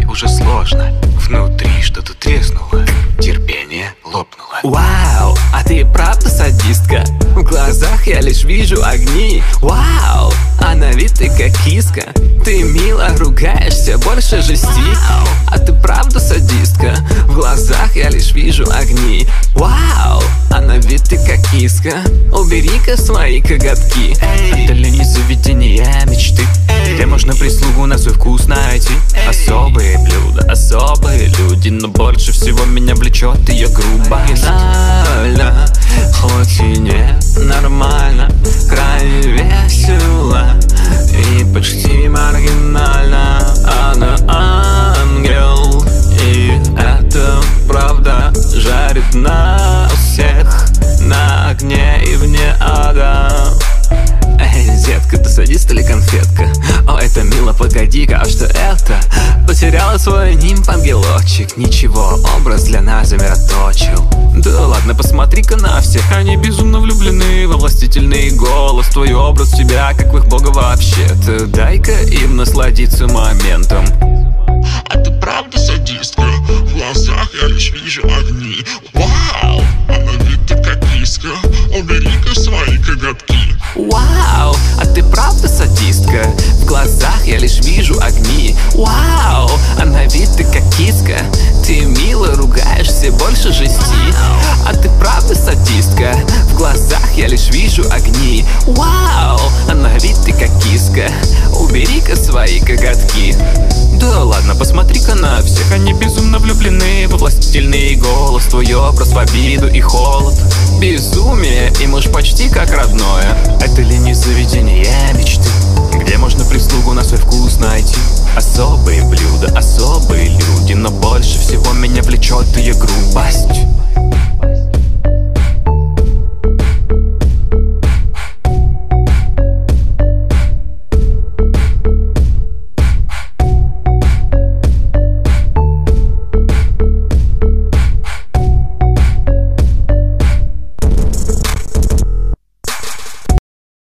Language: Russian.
уже сложно. Внутри что-то треснуло, терпение лопнуло. Вау, а ты правда садистка? В глазах я лишь вижу огни. Вау, а на вид ты как киска. Ты мило ругаешься, больше жести. А ты правда садистка? В глазах я лишь вижу огни. Вау, а на вид ты как киска. Убери-ка свои коготки. Это ли не заведение мечты, где можно прислугу на свой вкус найти? Особые блюда, особые люди, но больше всего меня влечет ее грубость. Гениально, хоть и не нормально, крайне весело и почти маргинально. Она ангел, и это правда жарит нас всех на огне и вне ада. Эй, детка, ты садист или конфетка? О, это мило, погоди-ка, а что это? Потеряла свой нимб, ангелочек. Ничего, образ для нас замироточил. Да ладно, посмотри-ка на всех. Они безумно влюблены во властительный голос. Твой образ в тебя, как в их бога вообще-то. Дай-ка им насладиться моментом. А ты правда садистка? В глазах я лишь вижу огни. Вау, а на вид ты как киска. Убери-ка свои коготки. Вау, а ты правда садистка? В глазах я лишь вижу огни. Вау, а на вид ты как киска. Ты мило ругаешься, больше жести. А ты правда садистка? В глазах я лишь вижу огни. Вау, а на вид ты как киска. Убери-ка свои коготки. Да ладно, посмотри-ка на всех. Они безумно влюблены во властительный голос. Твой образ в обиду и холод. Безумие, им уж почти как родное. Это ли не заведение мечты, где можно прислугу на свой вкус найти? Особые блюда, особые люди, но больше всего меня влечет ее грубость.